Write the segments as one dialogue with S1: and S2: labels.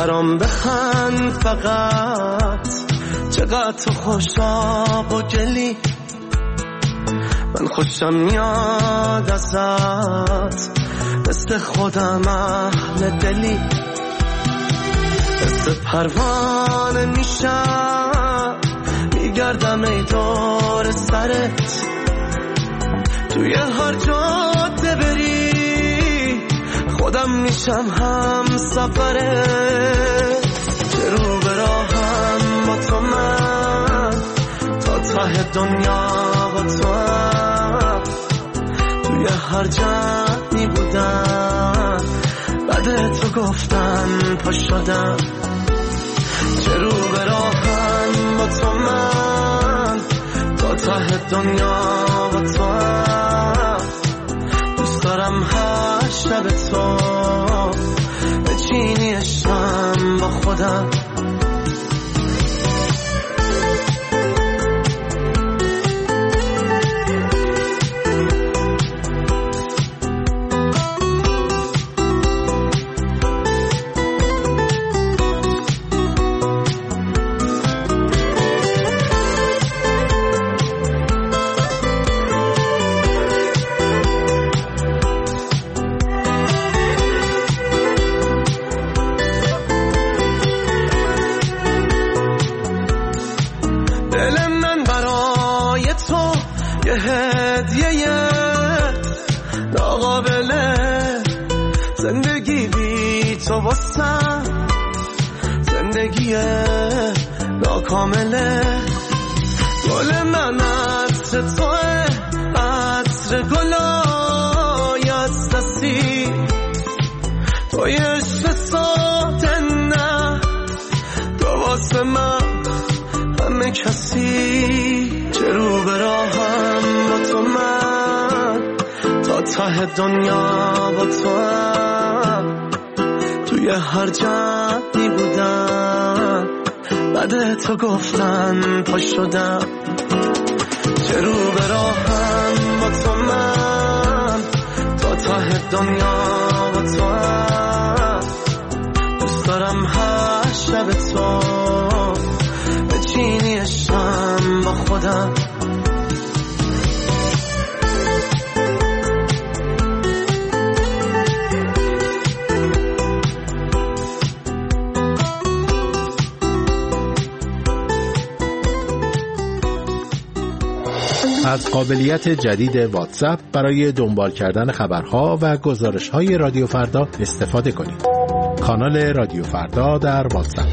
S1: برام بخند فقط، چقدر تو خوشاب و گلی، من خوشم میاد ازت، مثل خودم اهل دلی، مثل پروانه میشم میگردم ای دور سرت، توی هر جاده بری خودم میشم هم سفرت، چه رو به راهم با تو من، تا ته دنیا با تو هم، توی هر جمعی بودم بعد تو گفتن پا شدم، چه رو به راهم با تو من، تا ته دنیا با تو هم، دوست دارم هر شب تو بچینی عشقم با خودم. هدیه ناقابله، زندگی بی تو واسم زندگی ناکامله، گل من عطر توه، عطر گلای از دستی، توی عشق ساده نه تو واسه من همه کسی، چه رو به راهم با تو من، تا ته دنیا با تو هم، توی هر جمعی بودم بعد تو گفتن پا شدم، چه رو به راهم با تو من، تا ته دنیا با تو هم، دوست دارم هر شب تو بچینی عشقم با خودم.
S2: از قابلیت جدید واتساپ برای دنبال کردن خبرها و گزارش‌های رادیو فردا استفاده کنید. کانال رادیو فردا در واتساپ.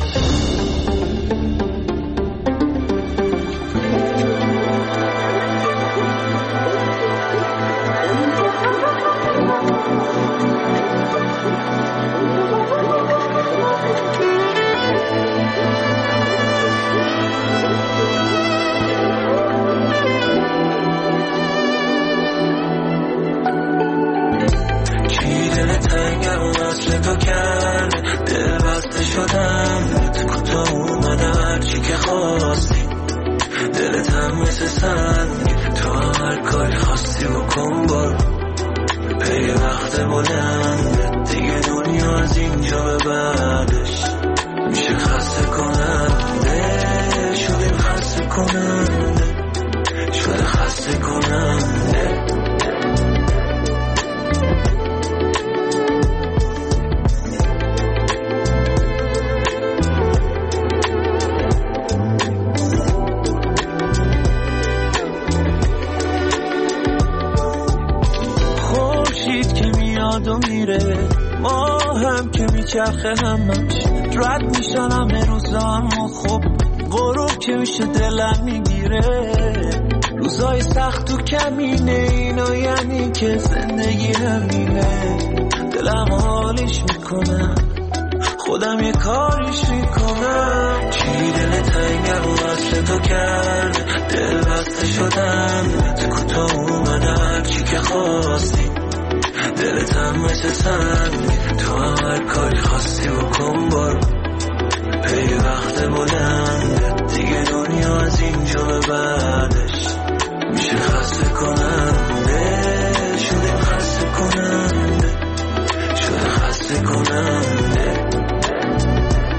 S3: چرخه همش رد میشن همه روزان، خب غروب که میشه دلم میگیره، روزای سخت و کمینه اینا، یعنی که زندگی همینه، دلم حالش میکنم خودم یه کاریش میکنم، چی دل تنگم و اصل تو کرد، دل بسته شدم تو کوتاه اومدم، چی که خواستی دلت هم مثل سنگ، تو هم هر کاری خواستی بکن برو، پی وقت بلند دیگه، دنیا از اینجا به بعدش میشه خسته کننده، شده خسته کننده، شده خسته کننده.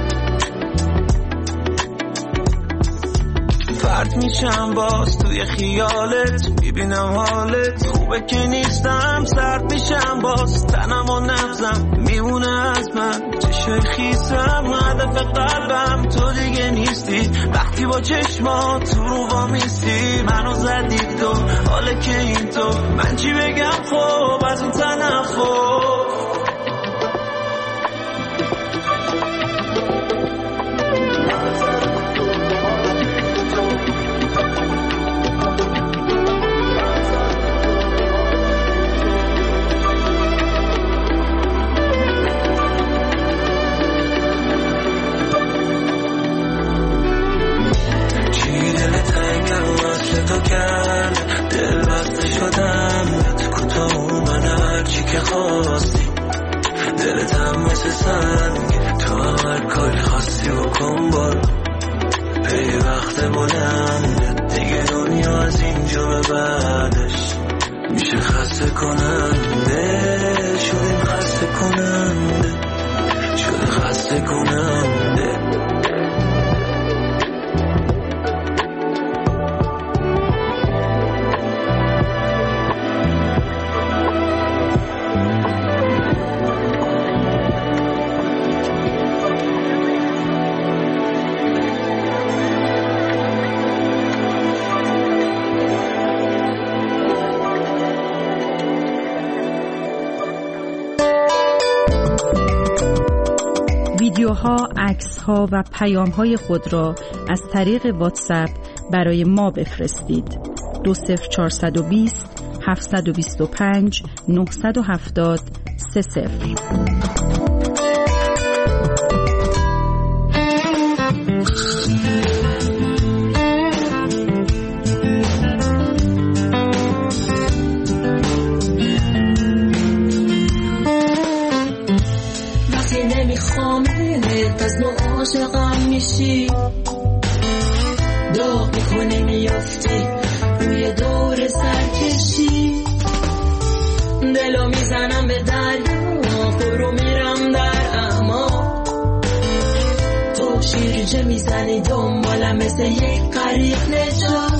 S3: خیالت، میبینم حالت خوبه که نیستم، سرد میشم باز تنم و نبزم میمونه از من چشای خیسم، هدف قلبم تو دیگه نیستی، وقتی با چشمات تو رو وامیستی منو زدید تو، حاله که این تو من چی بگم خب از این تنفر. تو کرد دل بسته شدم تو کوتاه من هرچی که خواستی، دلتم مثل سنگ تو هر کاری خواستی بکن برو، پی وقت بلند دیگه دنیا از اینجا به بعدش میشه خسته کننده، شدیم خسته کننده، شده خسته کننده.
S4: ویدیوها، عکس‌ها و پیام‌های خود را از طریق واتساپ برای ما بفرستید. 20420 725 970 30.
S5: عاشقم میشی، داغ میکنی میافتی روی دور سرکشی، دلو میزنم به دریا فرو میرم در اما، تو شیرجه میزنی دنبالم مثل یک غریق نجات،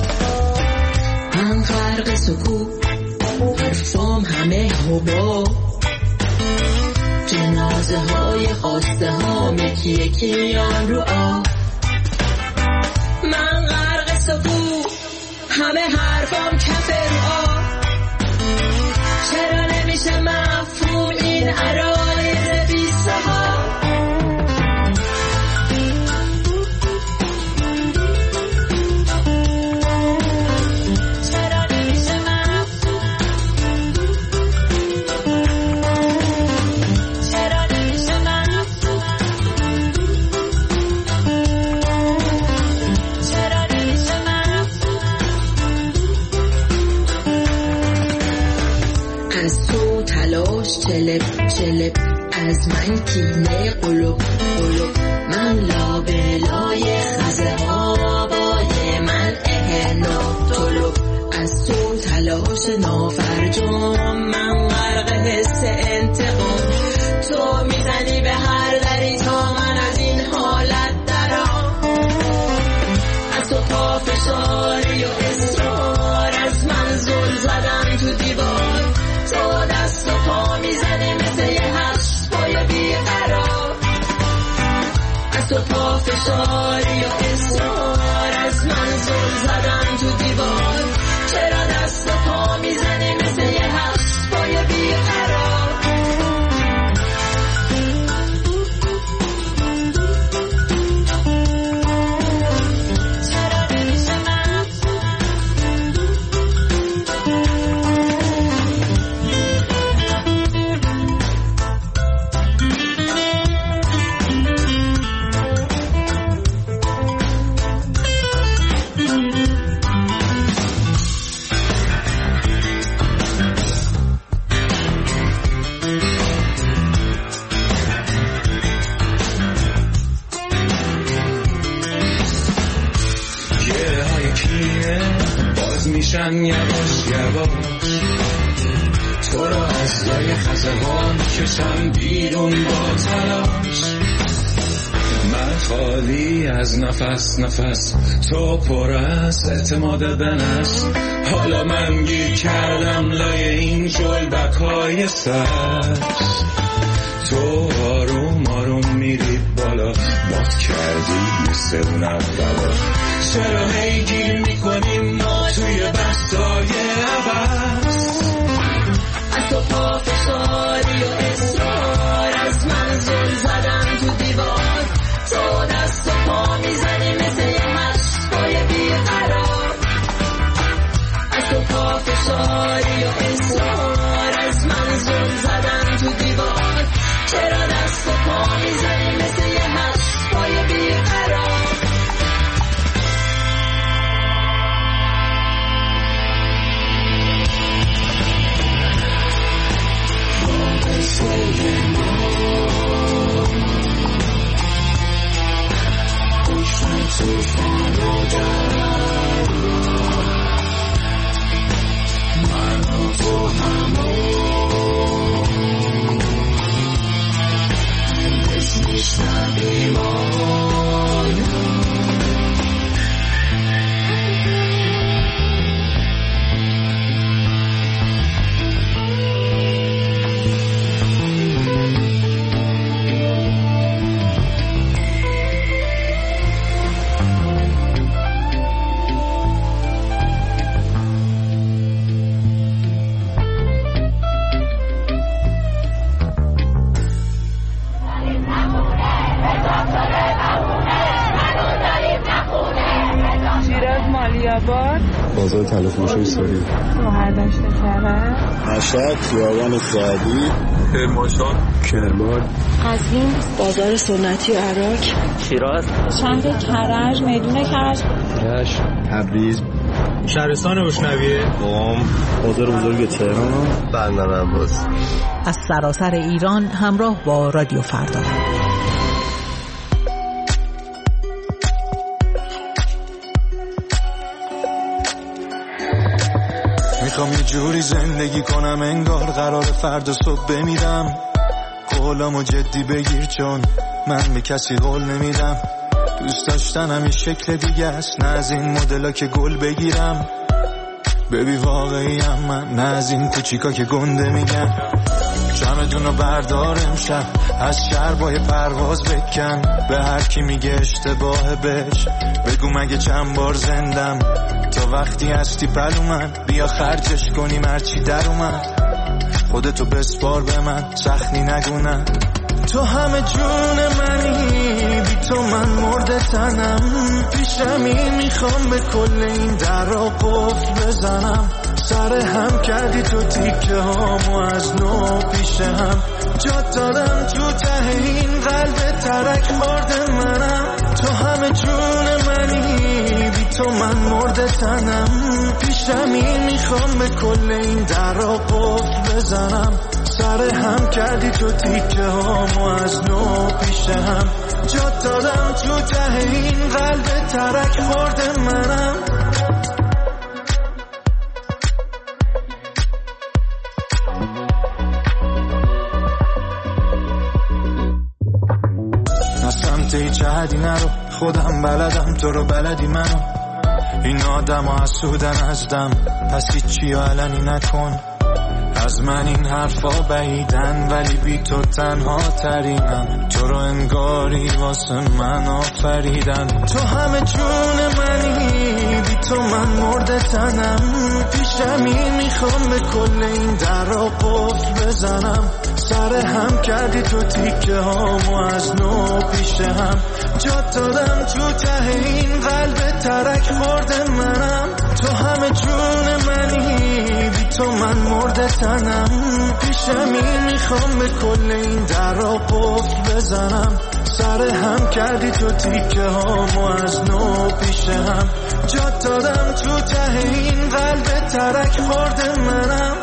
S5: من غرق سکوت حرفام همه حباب، جنازه های خواسته ها یکی یکی میان رو آب، من غرق سکوت همه حرفام کف رو آب، چرا نمیشه مفهوم این عرایض بی صحاب، چلب از من کینه قلوب قلوب، من لابلای خزه ها بای من اهنا طلوب، از تو تلاش نافرجام من غرق حس انتقام، تو میزنی به هر دری تا من از این حالت درام، از تو پافشاری و اصرار از من زل زدم تو دیوار، تو دست و پا میزنی مثل یه هشت پای بیقرار، از تو پافشاری و اصرار از من زل زدم تو دیوار، چرا دست و پا میزنی مثل یه هشت پای بیقرار.
S6: یواش یواش تو را از لای خزهان کشم بیرون با تلاش، من خالی از نفس نفس، تو پر از اعتماد به نفس. حالا من گیر کردم لای این جلبک‌های سبز. تو آروم آروم میری بالا، باد کردی مثل اون اولا. چرا هی گیر میکنیم ما توی بستای عباس؟
S5: از تو پافشاری و اصرار، از من زل زدم تو دیوار. تو دست و پا میزنی مثل یه مشقای بیقرار. از تو پافشاری و اصرار، از من زل زدم تو دیوار. چرا دست و پا میزنی مثل یه مشقای بیقرار؟
S7: بازار تلفروشی ساری،
S8: هردشت کرد،
S7: مشهد، خیابان سعدی،
S6: کرمانشاه،
S7: کرمان،
S8: قزوین،
S9: بازار سنتی عراق،
S10: شیراز،
S8: شهر کرج، میدون کرج،
S7: رشت، تبریز،
S11: شهرستان اشنویه،
S7: قم، بازار بزرگ تهران،
S1: بندر عباس.
S12: از سراسر ایران همراه با رادیو فردا.
S13: میخوام یه جوری زندگی کنم انگار قرار فردا صبح بمیرم. قولامو جدی بگیر چون من به کسی قول نمیدم. دوست داشتنم یه شکل دیگه است، نه از این مدلا که گل بگیرم. ببی واقعیم من، نه از این کوچیکا که گنده میگن. جمعدونو بردار امشب، از شربای پرواز بکن. به هر کی میگه اشتباه بهش بگو مگه چند بار زندم. تا وقتی هستی پلو من، بیا خرجش کنیم هرچی در اومد. خودتو بسپار به من، سخنی نگونم. تو همه جون منی، بی تو من مرده تنم. پیشمی میخوام به کل این در را قفل بزنم. سر هم کردی تو تیکه هامو از نو پیش هم. جا دادم تو ته این قلب ترک خورده منم. تو همه جون منی، بی تو من مرده تنم. پیشمی میخوام به کل این در را قفل بزنم. سر هم کردی تو تیکه هامو از نو پیش هم. جا دادم تو ته این قلب ترک خورده منم. سمت هیچ حدی نرو، خودم بلدم تو رو بلدی منو. این آدم ها حسودن ازدم، پس هیچی علنی نکن. از من این حرفا بعیدن ولی بی تو تنها ترینم. تو رو انگاری واسه من آفریدن. تو همه جون منی، بی تو من مرده تنم. پیشمی میخوام به کل این در را قفل بزنم. سر هم کردی تو تیکه هامو از نو پیش هم. جا دادم تو ته این قلب ترک خورده منم. تو همه جون منی، بی تو من مرده تنم. پیشمی میخوام به کل این در را قفل بزنم. سر هم کردی تو تیکه هامو از نو پیش هم. جا دادم تو ته این قلب ترک خورده منم.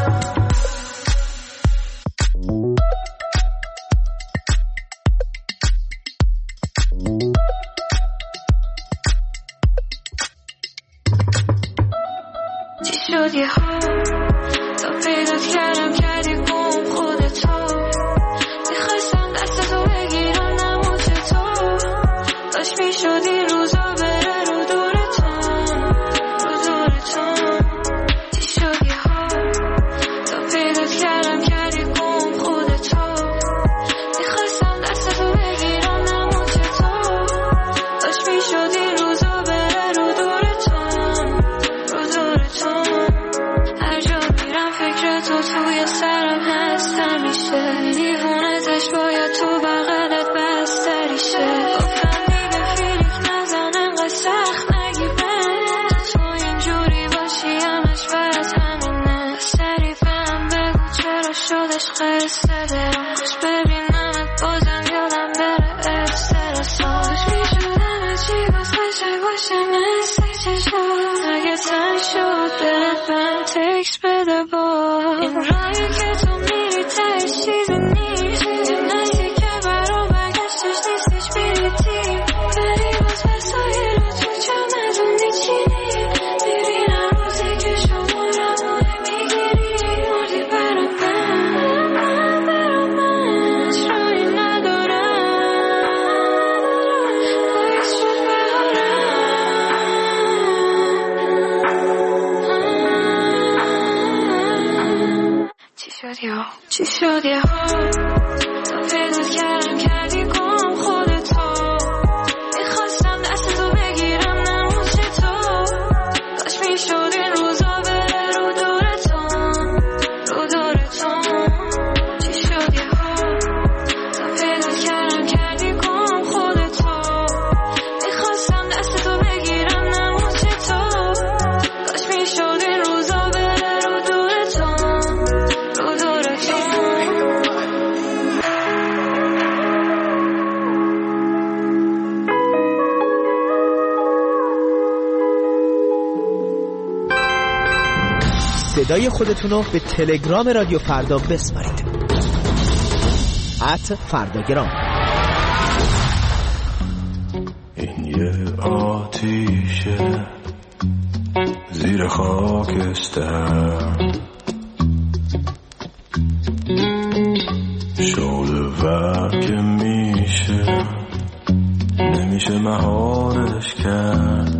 S14: چی شد یه ها تا پیدات کردم کردی گم خودتو. میخواستم دست تو بگیرم نموچه تو. تو توی سرم هست همیشه دیوونتش باید تو بغلت بستری شه گفتم دیگه فیلیک نزن انقدر سخت نگیره تو اینجوری باشی همش برات همینه سری فهم بگو چرا شدش قصه درم خوش ببینمت بازم یادم بره استرساش میشودم چی باز قشنگ باشه مثل چشم اگه تنگ شد دلت من تکس بده با این راهی که تو میری تهش چیزی نیست نسی که برا برگشتش نیستش بریتی بری باز به سایه رو تو چمدون میچینی میری نروزی که شما رو میگیری مردی برا من شایی ندارم باید شد چی شد یه ها تا پیدات کردم کردی گم خودتو میخواستم دست تو بگیرم نموش تو کاش میشد این روزا بره رو دورتون چی شد یه ها تا پیدات کردم کردی گم خودتو میخواستم دست تو بگیرم نموش تو کاش میشد این روزا بره رو دورتون
S10: صدای خودتون رو به تلگرام رادیو فردا بسپارید @فرداگرام.
S6: این یه آتیشه زیر خاکستر شعله ور که نمیشه مهارش کرد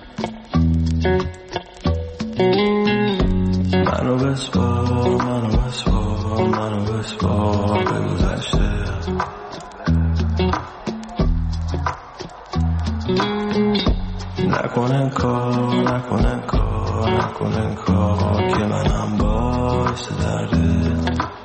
S6: منو بسپار به گذشته نکنن کار که منم باعث درده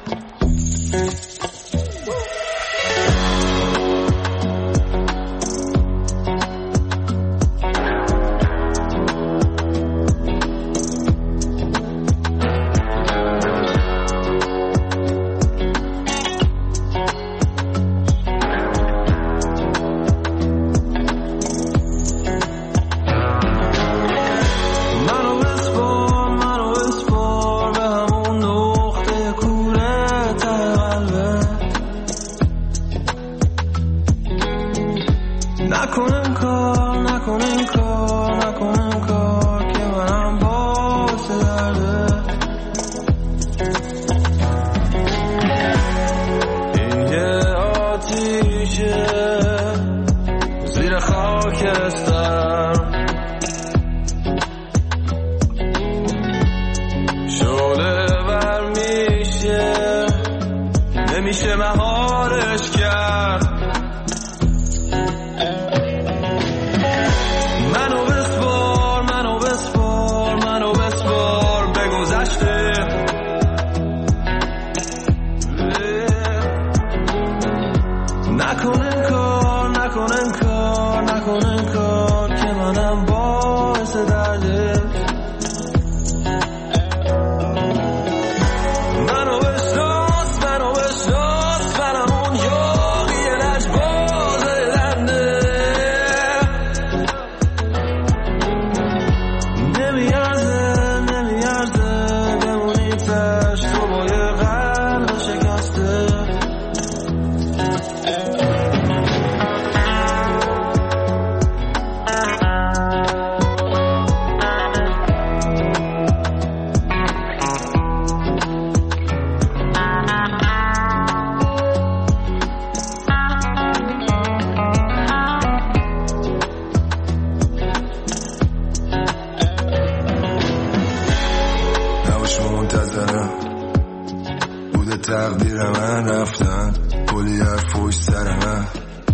S13: تقدیر من رفتن کلی حرف پشت سر من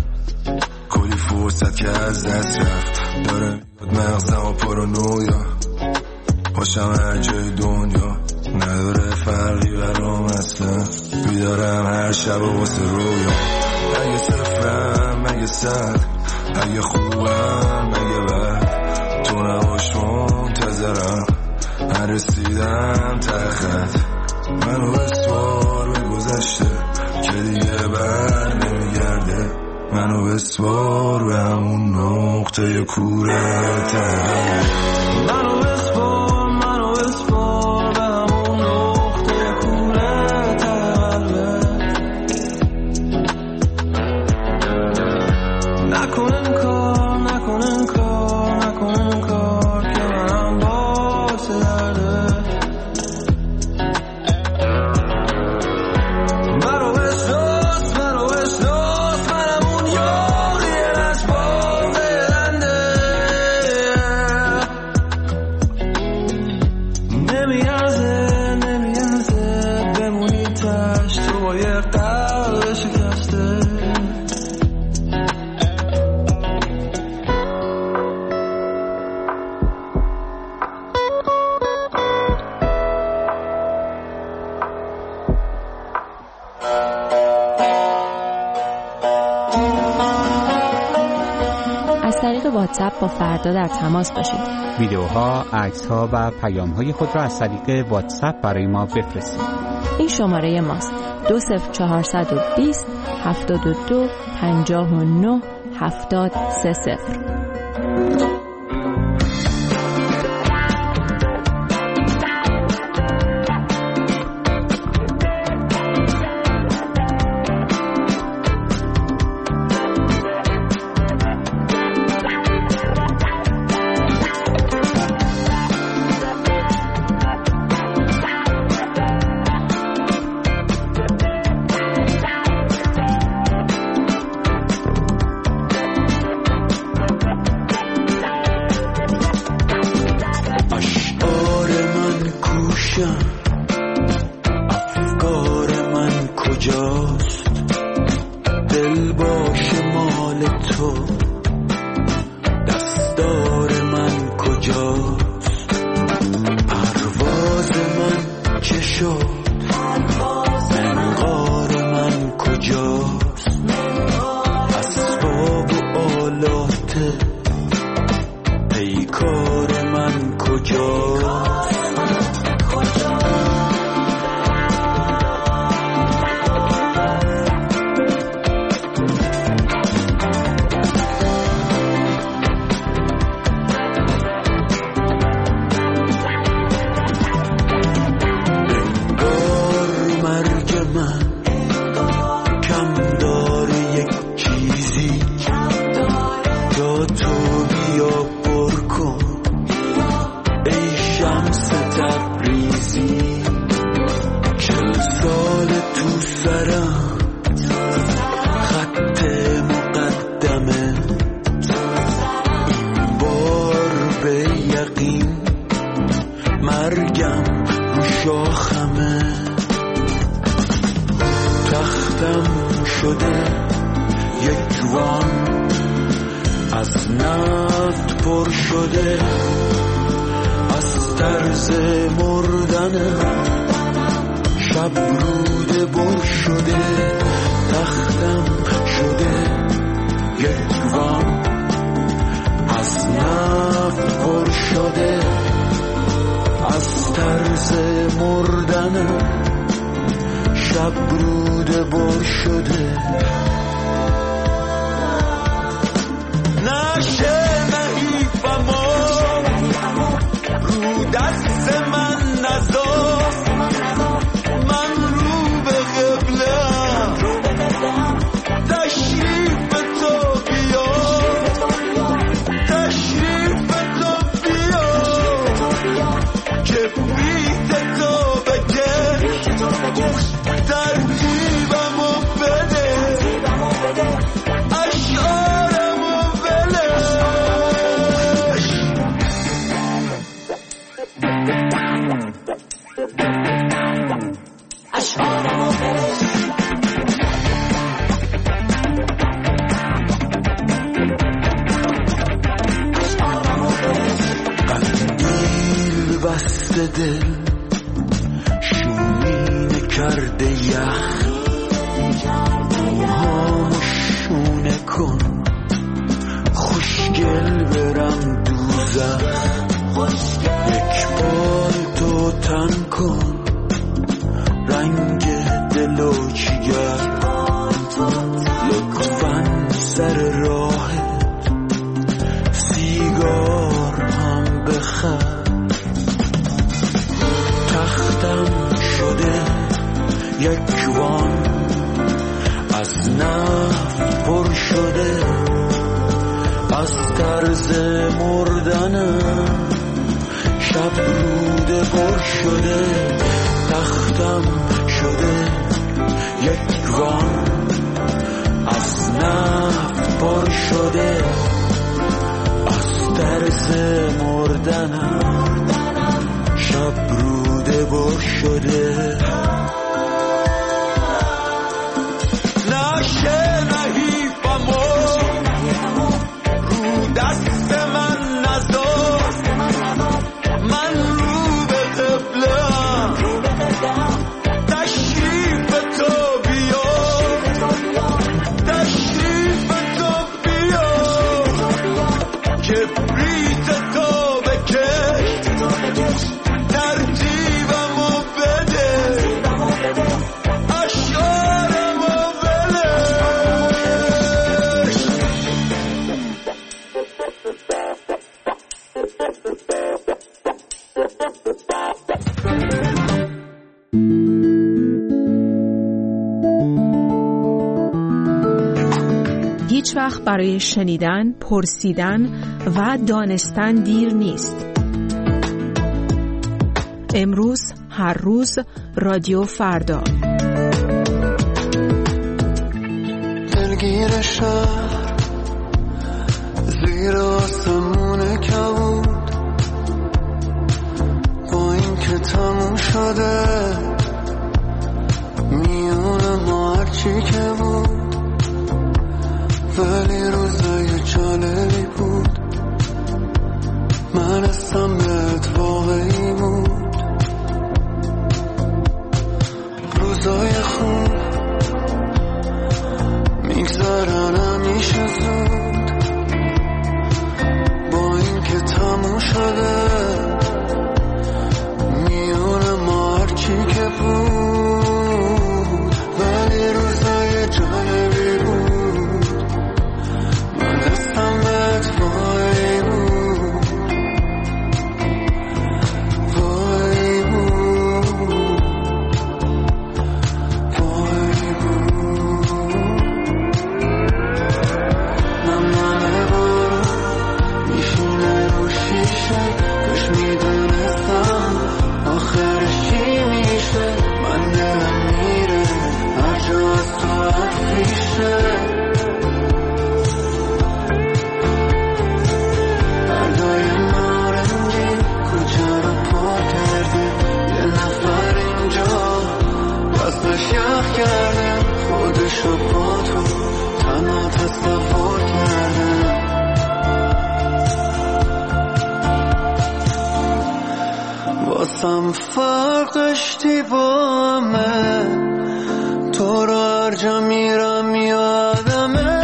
S13: کلی فرصت که از دست رفت داره مغزم و پارانویا باشم هر جای دنیا نداره فرقی هر شب واسه رویا. اگه صفرم اگه صد، اگه خوبم اگه بد، تو نباش منتظرم، نرسیدم ته خط. منو بسوار به گذشته که دیگه بر نمیگرده، منو بسوار به همون نقطه کوره ته. منو بسوار به همون نقطه کوره ته. نکن این کار که منم باعث درده. منو بشناس منم اون یاری لجباز دلنده. نمیارزه بمونی تش تو با یه قلب شکسته.
S15: از طریق واتساپ با فردا در تماس باشید.
S16: ویدیوها، عکس‌ها و پیام‌های خود را از طریق واتساپ برای ما بفرستید.
S15: این شماره ماست: 20420 72 59 730.
S13: افکار من کجاست؟ دل باشه مال تو، دستار من کجاست؟ پرواز من چه شد؟ منقار من کجاست؟ اسباب و آلات پیکار من کجاست؟ مرگم رو شاخمه، تختم شده یک وان از نفت پر شده، از طرز مردنم شب روده بر شده. تختم شده یک وان از نفت پر شده، از طرز مردنم شب روده بر شده. نشه نحیفمو رو دست من نذار، من رو به قبلم تشریف تو بیا، تشریف تو بیا که بیت تو بگه، ترتیبمو بده، اشعارمو بلش. اشعارمو بلش. قندیل بسته دل شومینه کرده یخ،
S3: خاموشونه کن خوشگل برم دوزخ یک بار تو تن کن رنگ دلو چیگر لطفاً سر راه سیگار هم بخر تختم شده یک وان از نفت پر شده از طرز مردنم شب روده پر شده تختم شده یک وان از نفت پر شده از طرز مردنم شب روده پر شده نشه نهیفمو رو دست من نذار من رو به قبله‌ام تشریف تو بیار تشریف تو بیار کبریت تو بکش ترتیبمو بده اشعارمو بلش
S12: هیچ وقت برای شنیدن، پرسیدن و دانستن دیر نیست. امروز، هر روز، رادیو فردا.
S1: دلگیر شهر زیر آسمون کبود با این که تموم شده میون ما هرچی که بود ولی روزای جالبی بود من هستم بهت واقعی بود روزای خوب میگذرن همیشه زود با این که تموم شده میون ما هرچی که بود ولی روزای جالبی بود من دستم بهت وای بود وای بود وای بود نمنامه بارون میشینه رو شیشه کاش میدونستم آخرش چی میشه من دلم میره هر جا از تو عطفیشه بردای نارنجی کوچه رو پا کرده یه نفر اینجا دستش یخ کرده خودشو با تو تنها تصور کرده واسم فرقش دیوامه تو رو هر جا میرم یادمه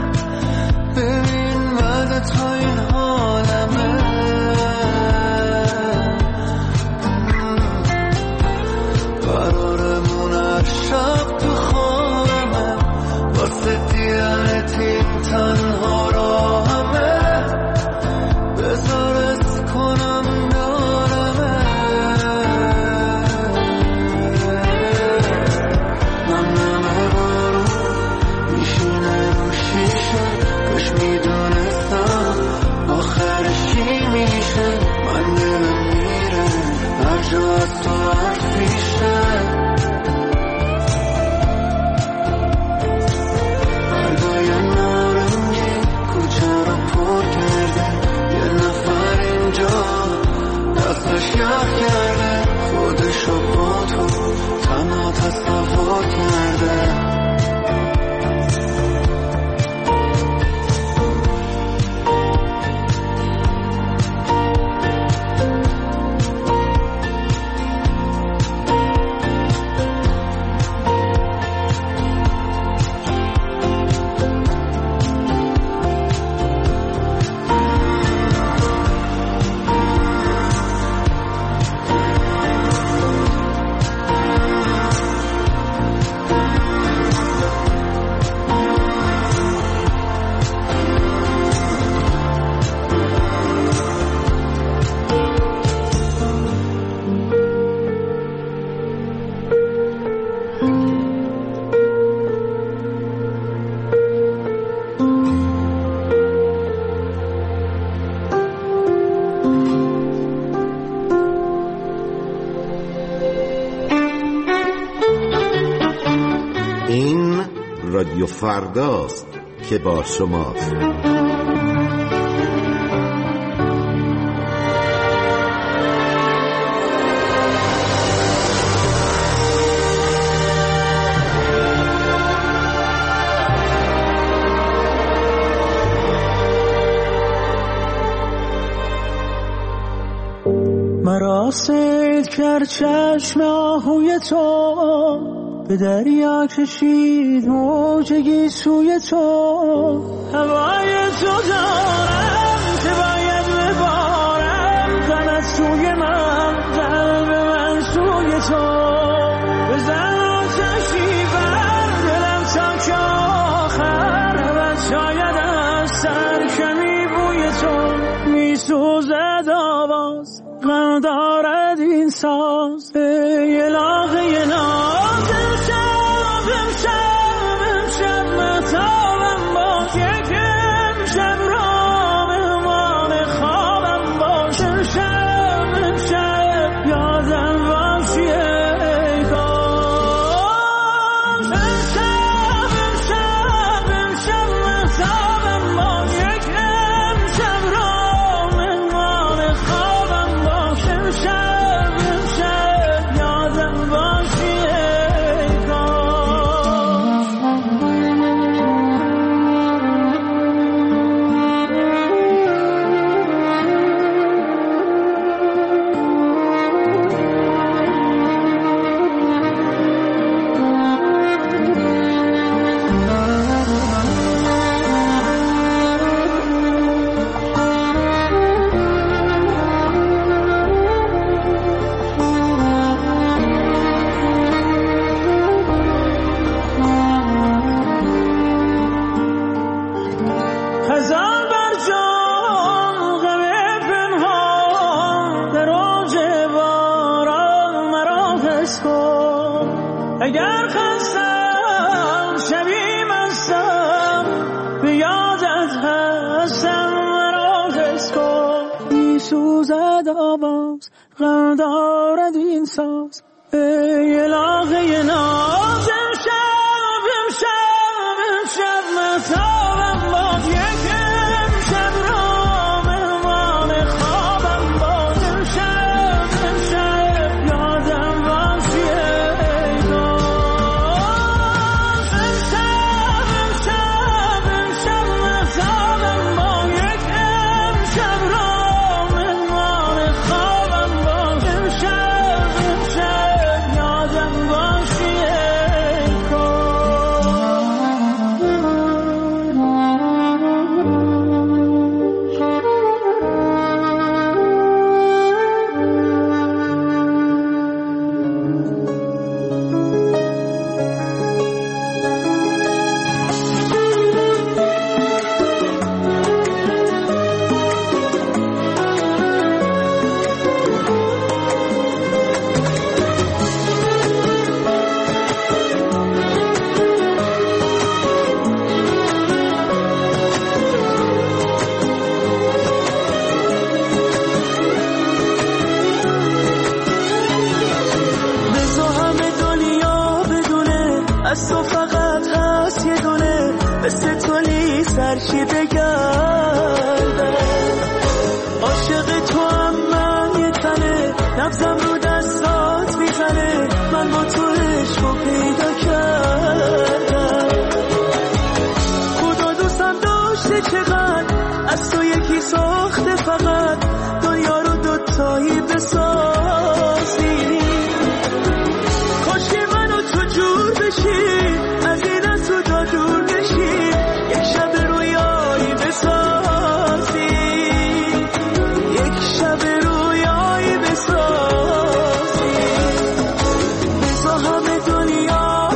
S1: ببین بعد تو این حالمه قرارمون هر شب تو خانمه واسه دیدنت این تنها راهمه بذار از کنم دارمه نمنامه بارون میشینه رو شیشه کاش میدونستم آخرش چی میشه من دلم میره هر جا از تو حرفیشه
S17: این رادیو فرداست که با شماست.
S3: مرا صید کرد چشم آهوی تو، به دریا کشید موجگی سوی تو. هوای تو دارم که باید ببارم، غمت سوی من، قلب من سوی تو. بزن آتشی بر دلم تا که آخر، و شاید از سر کمی بوی تو. میسوزد آواز، غم دارد این ساز، ای الهه ناز. امشب مهتابم باش، یک امشب را مهمان خوابم باش. امشب یادم باشی ای کاش. امشب مهتابم باش، یک امشب را مهمان خوابم باش. امشب یادم باشی ای کاش. خزان بر جان غم پنهان، در اوج باران مرا حس کن. اگر خستم شبی مستم، به یادت هستم مرا حس کن. میسوزد آواز، غم دارد این ساز، ای الهه ناز. امشب مهتابم باش، یک امشب را مهمان خوابم باش. امشب یادم باشی ای کاش. امشب مهتابم باش، یک امشب را مهمان خوابم باش. امشب یادم باشی ای کاش. از تو فقط هست یه دونه، مثل تولی سرشی بگردم. عاشق تو هم من یه تنه، نبزم رو دستات میزنه. من با تو عشقو پیدا کردم. خدا دوستم داشته چقدر، از تو یکی ساخته فقط. دنیا رو دوتایی بسازی. کاش که من و تو جور بشی، از این از تو جا دور نشی. یک شب رویایی بسازی، یک شب رویایی بسازی. بزا همه دنیا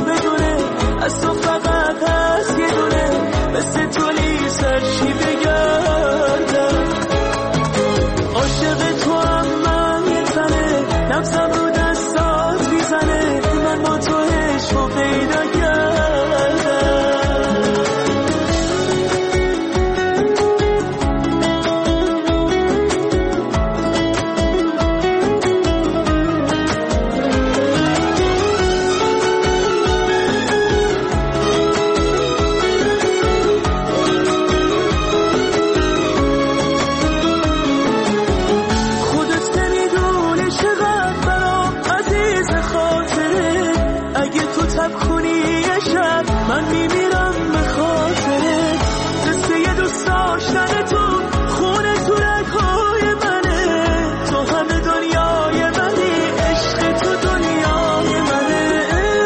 S3: تب کنی یه شب من میمیرم به خاطرت. قصه دوست داشتن تو خونه تو رگ‌های منه. تو همه دنیای منی، عشق تو دنیای منه.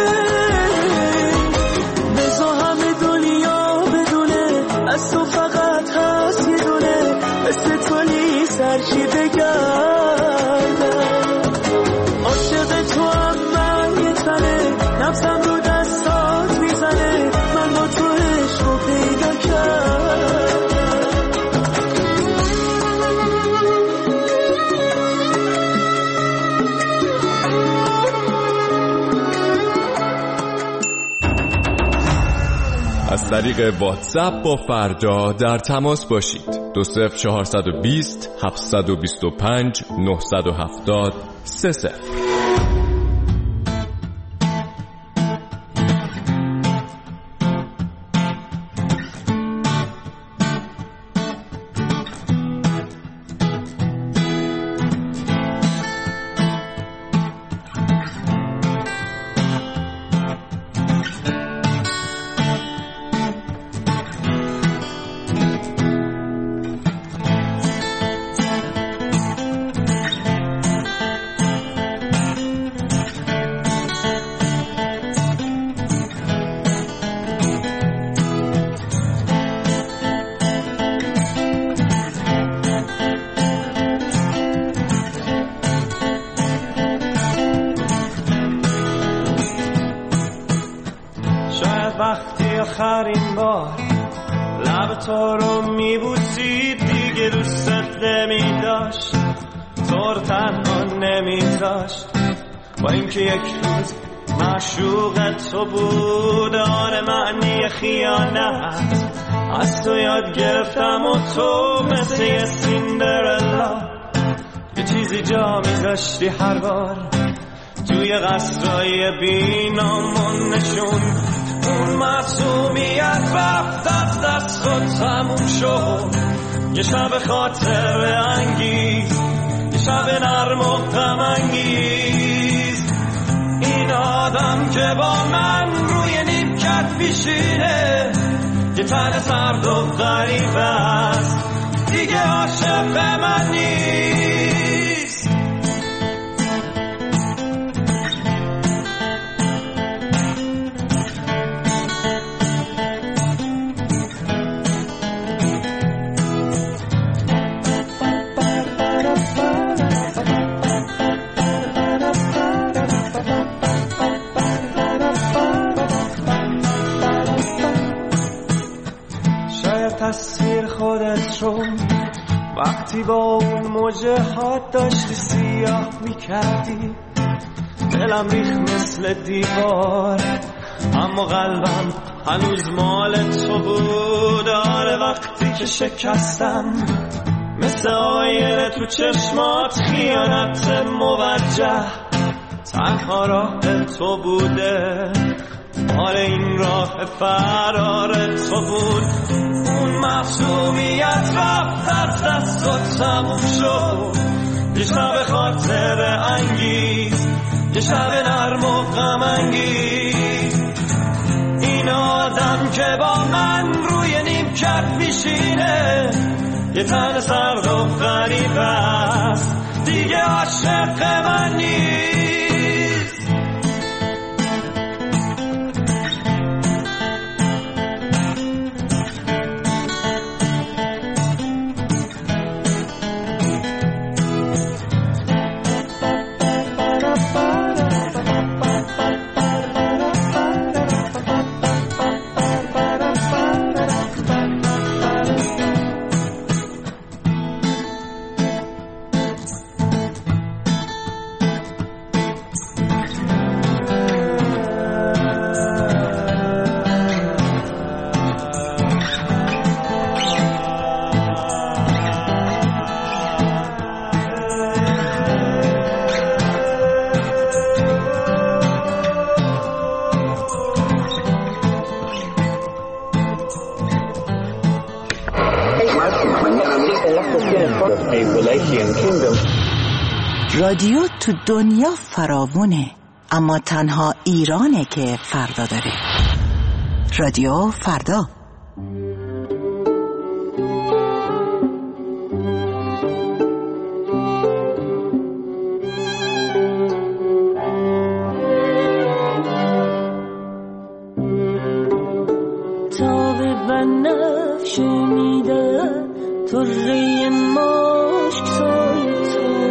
S3: بزا همه دنیا بدونه از تو فقط هست یه دونه. مثل تو نیست هرچی بگردم. عاشق تو هم من یه تنه، نفسم رو دستات میزنه. من با تو عشق رو پیدا کردم.
S18: از طریق واتساپ با فردا در تماس باشید. 20420 725 970 30.
S3: وقتی آخرین بار لب تو رو میبوسید دیگه دوستت نمیداشت، تو رو تنها نمیذاشت. با اینکه یک روز معشوق تو بود، آره معنی خیانت از تو یاد گرفتم. و تو مثل یه سیندرلا یه چیزی جا میذاشتی هر بار توی قصرهای بینامون نشون. اون معصومیت رفت از دست خود تموم شد. یه شب خاطر انگیز، یه شب نرم و غم انگیز. این آدم که با من روی نیمکت میشینه، یه تن سرد و غریب است، دیگه عاشق من نیست. تصویر خودت رو وقتی با اون موجه هات داشتی سیاه میکردی، دلم ریخ مثل دیوار، اما قلبم هنوز مال تو بود. آره وقتی که شکستم مثل آینه تو چشمات، خیانت موجه تنها راه تو بوده. آره این راه فرار تو بود. اون معصومیت رفت از دست و تموم شد. یه شب خاطر انگیز، یه شب نرم و غم انگیز. این آدم که با من روی نیمکت میشینه، یه تن سرد و غریب است، دیگه عاشق من نیست.
S19: رادیو تو دنیا فراوونه، اما تنها ایرانه که فردا داره. رادیو فردا.
S3: طره مشک سای تو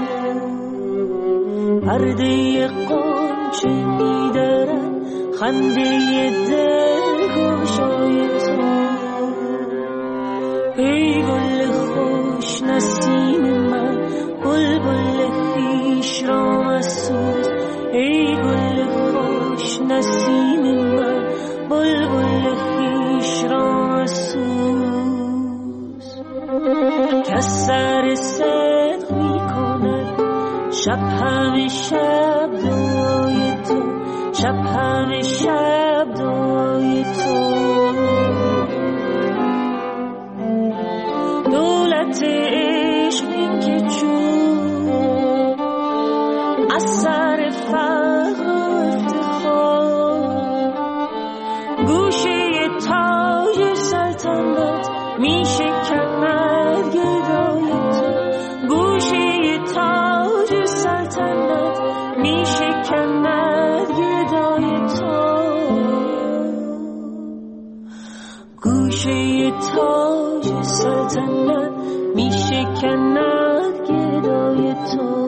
S3: پرده قنچه میدرد خنده دل گوشای تو ای گل خوش نسیم من بلبل خویش را مسوز ای گل خوش نسیم من بلبل خویش را مسوز کس سر صدق می کند شب همه شب دعای تو شب همه شب دعای تو دولت عشق این که چون از سر فقر و افتخار گوشه تاج سلطنت می شکند گدای تو گوشه تاج سلطنت می شکند گدای تو گوشه تاج سلطنت می شکند گدای تو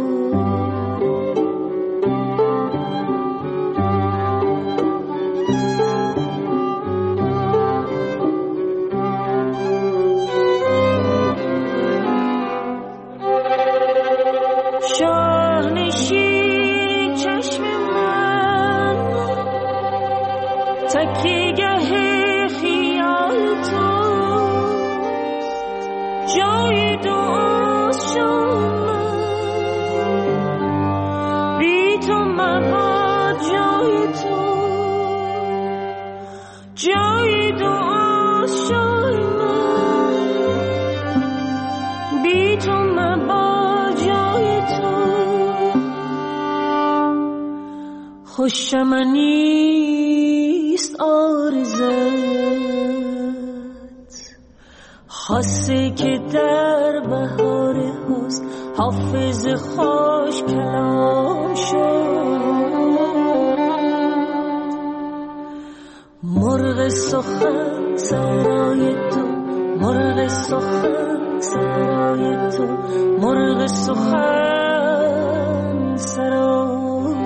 S3: خوشم نیست آرزت خاصه که در بهار حسن حافظ خوش کلام شد مرغ سخن سرای تو مرغ سخن سرای تو مرغ سخن سرای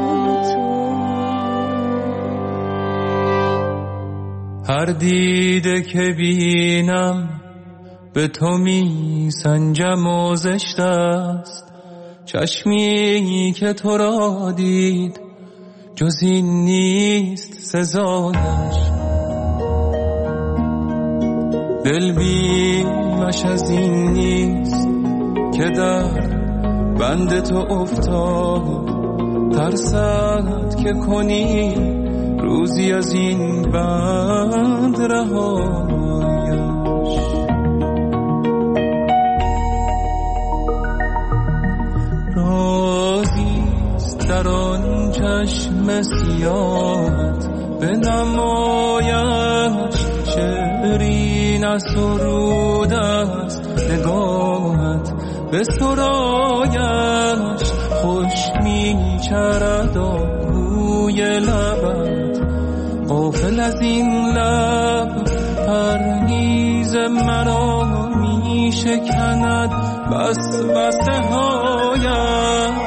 S6: هر دیده که بینم به تو می سنجم و زشت است چشمی که تو را دید جز این نیست سزایش دل بیمش از این نیست که در بند تو افتاد ترسد که کنی روزی از این بند رهایش رازیست در آن چشم سیاهت بنمایش شعری نسرود است نگاهت به سرایش خوش می چرد آهوی لبت غافل از این لب پرهیز مرا می شکند بس بسته هایش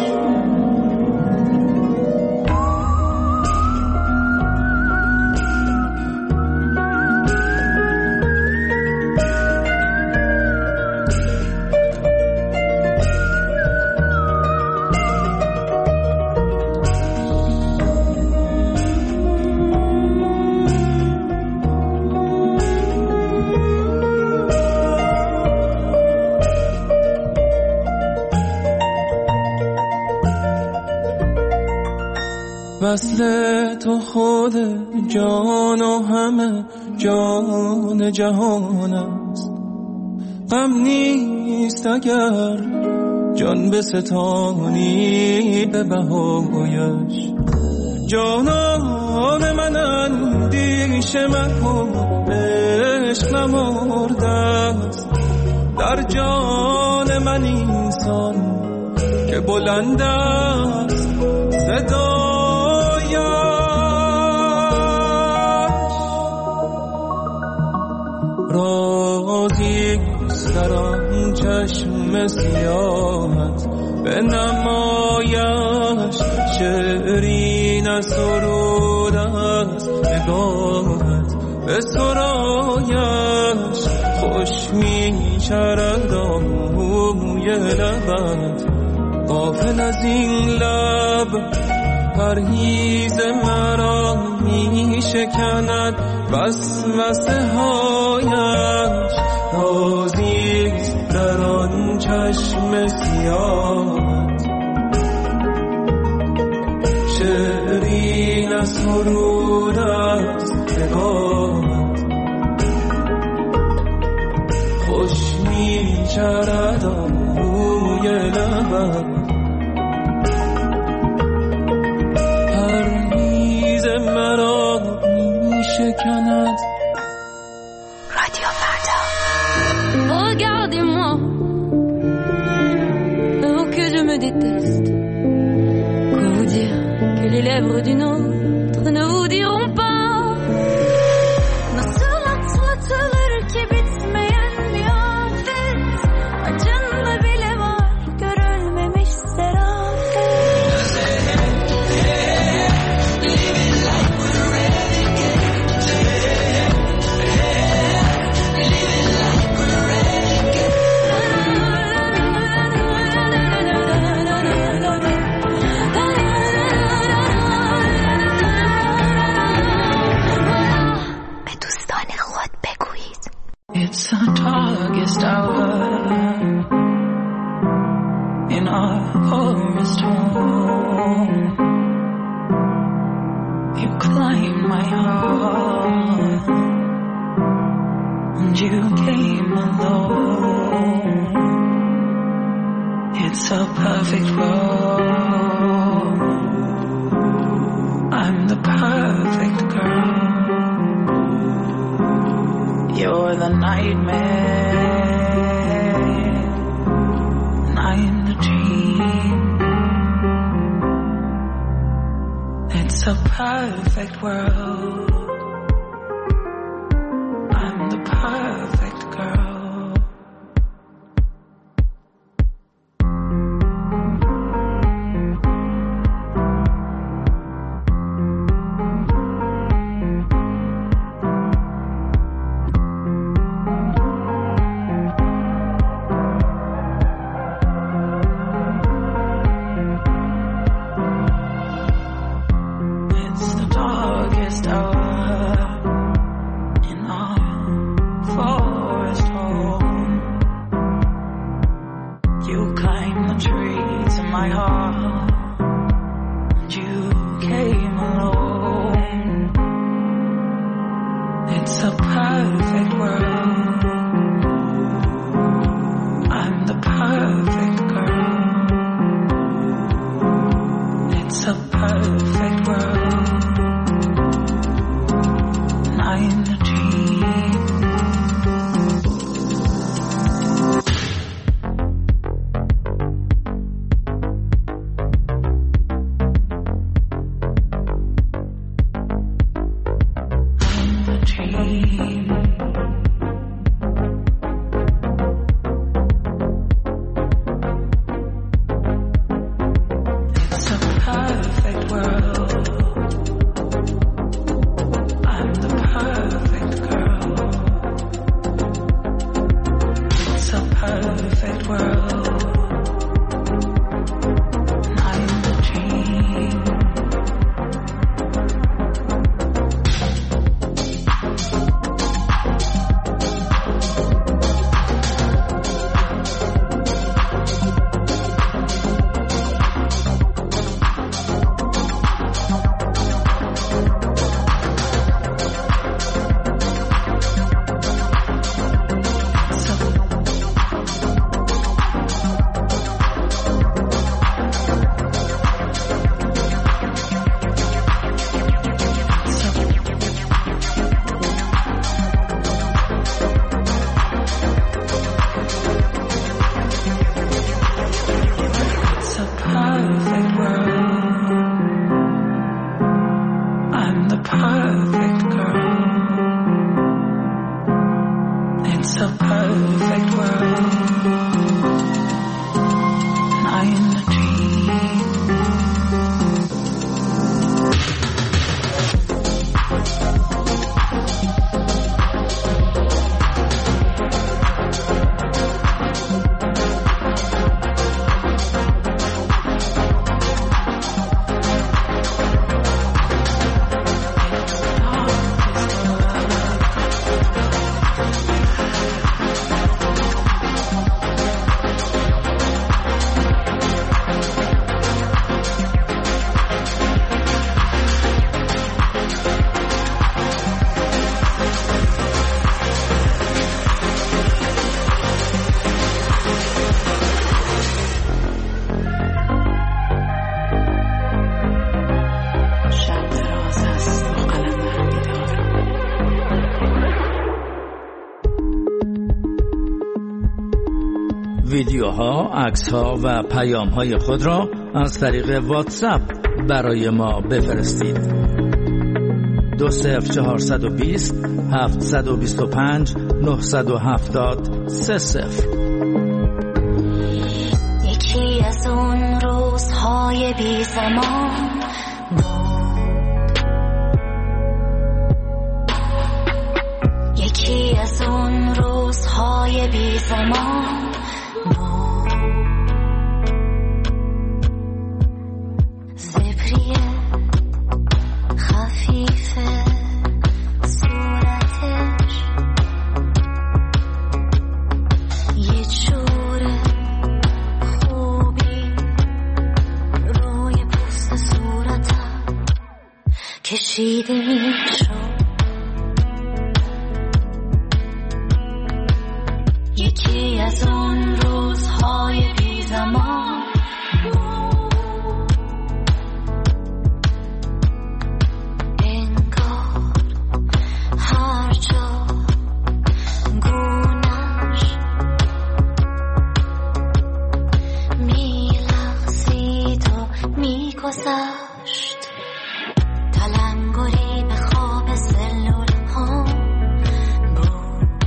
S6: وصل تو خود جان و همه جان جهان است غم نیست اگر جان بستانی به بهایش. جانان من اندیشه مکن عشق نمرده است در جان من اینسان که بلند است صدایش. رازیست در آن چشم سیاهت به نمایش، شعرین سرود است نگاهت به سرایش. خوش می شرد آهوی لبت غافل از این لب، پرهیز مرا می شکند وسوسه هایش. رازیست در آن چشم سیاهت، شعرین سرود است نگاهت. خوش می شرد آهوی لبت، پرهیز مرا می شکند.
S14: رادیو فردا. Regardez-moi, oh que je me déteste. Quoi vous dire que les lèvres d'une autre ne vous diront pas. Nasıl atlatılır ki bitmeyen bir afet, acında bile var görülmemiş serafet. Living like we're renegades, living like we're renegades. به دوستان خود بگویید.
S3: It's the darkest hour in our forest home. You climbed my heart and you came alone. It's a perfect world. I'm the perfect girl. You're the nightmare, and I'm the dream. It's a perfect world. I'm the perfect girl. It's the darkest hour perfect girl. It's a perfect world. I am the dream.
S20: ویدیوها، عکس‌ها و پیام‌های خود را از طریق واتساپ برای ما بفرستید. 20420 725 970 30.
S14: یکی از اون روزهای بی زمان بود، یکی از اون روزهای بی زمان بود، زبری خفیف صورتش یه جور خوبی روی پوست صورتم کشیده میشد. یکی از اون روزهای بی زمان بود، انگار هر جا گونش میلغزید و میگذشت، تلنگری به خواب سلول ها بود.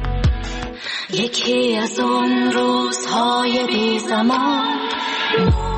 S14: یکی از اون روزهای بی زمان